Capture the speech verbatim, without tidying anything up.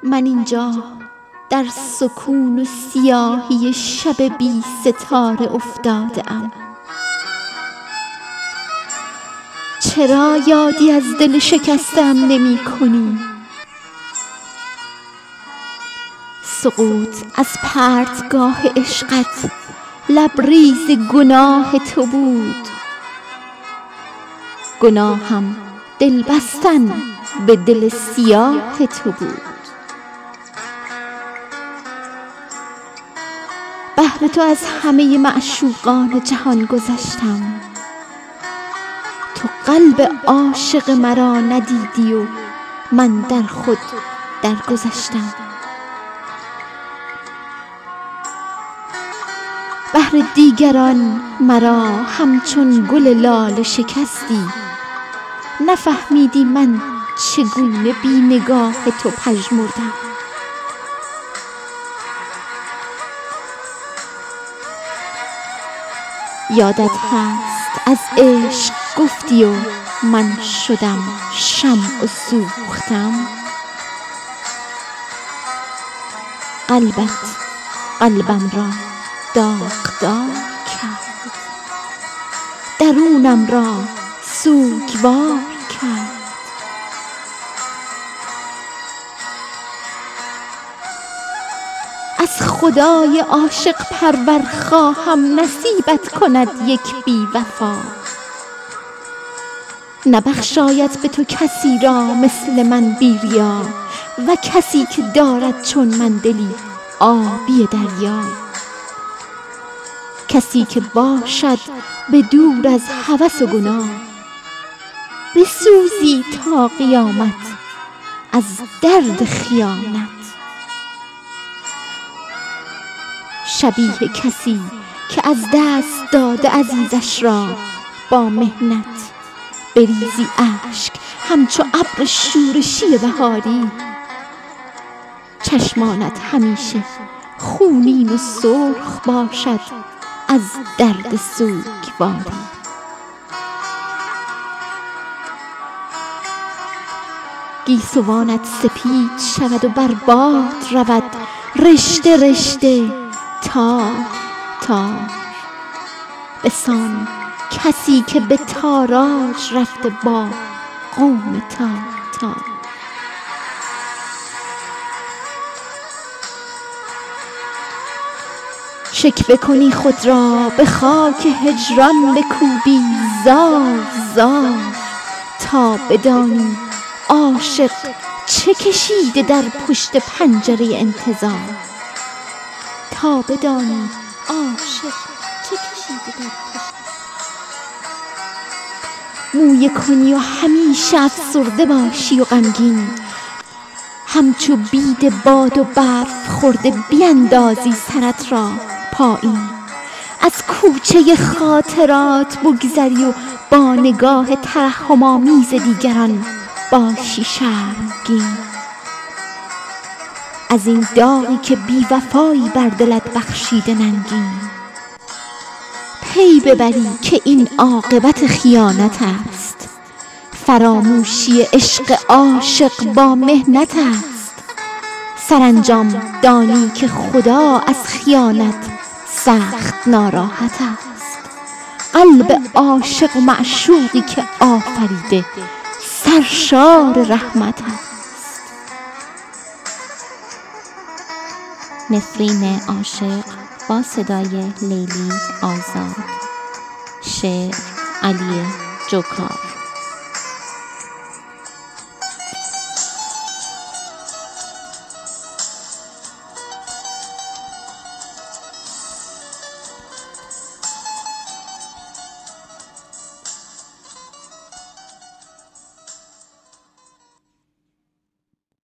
من اینجا در سکون و سیاهی شب بی ستاره افتاده‌ام. چرا یادی از دل شکستم نمی کنی؟ سقوط از پرتگاه عشقت لبریز گناه تو بود. گناهم دل بستن به دل سیاه تو بود. بهر تو از همه معشوقان جهان گذشتم. تو قلب عاشق مرا ندیدی و من در خود درگذشتم. بهر دیگران مرا همچون گل لاله شکستی. نفهمیدی من چگونه بی نگاه تو پژمردم. یادت هست از عشق گفتی و من شدم شمع و سوختم. قلبت قلبم را داغدار کرد، درونم را سوگوار کرد. از خدای عاشق پرور خواهم نصیبت کند یک بی وفا. نبخشاید به تو کسی را مثل من بی ریا، و کسی که دارد چون من دلی آبی دریا. کسی که باشد به دور از هوس و گناه، بسوزی تا قیامت از درد خیانت. شبیه کسی که از دست داده عزیزش را با مهنت، بریزی اشک همچو ابر شورشی بهاری. چشمانت همیشه خونین و سرخ باشد از درد سوگواری. گیسوانت سپید شود و بر باد رود رشته رشته تار تار. بسان کسی که به تاراج رفته با قوم تار تار. شکوه کنی خود را به خاک هجران بکوبی زار زار، تا بدانی عاشق چه کشیده در پشت پنجره انتظار. تا بدانی عاشق چه کشیده در پشت. مویه کنی و همیشه افسرده باشی و غمگین، همچو بید باد و برف خورده بیندازی سرت را پایین. از کوچه خاطرات بگذری و با نگاه ترحم آمیز دیگران باشی شرمگین. از این داغی که بی وفایی بر دلت بخشیده ننگین، پی ببری که این عاقبت خیانت است. فراموشی عشق عاشق با محنت است. سرانجام دانی که خدا از خیانت سخت ناراحت است. قلب عاشق و معشوقی که آفریده سرشار رحمت است. نفرین عاشق با صدای لیلی آزاد. شعر علی جوکار.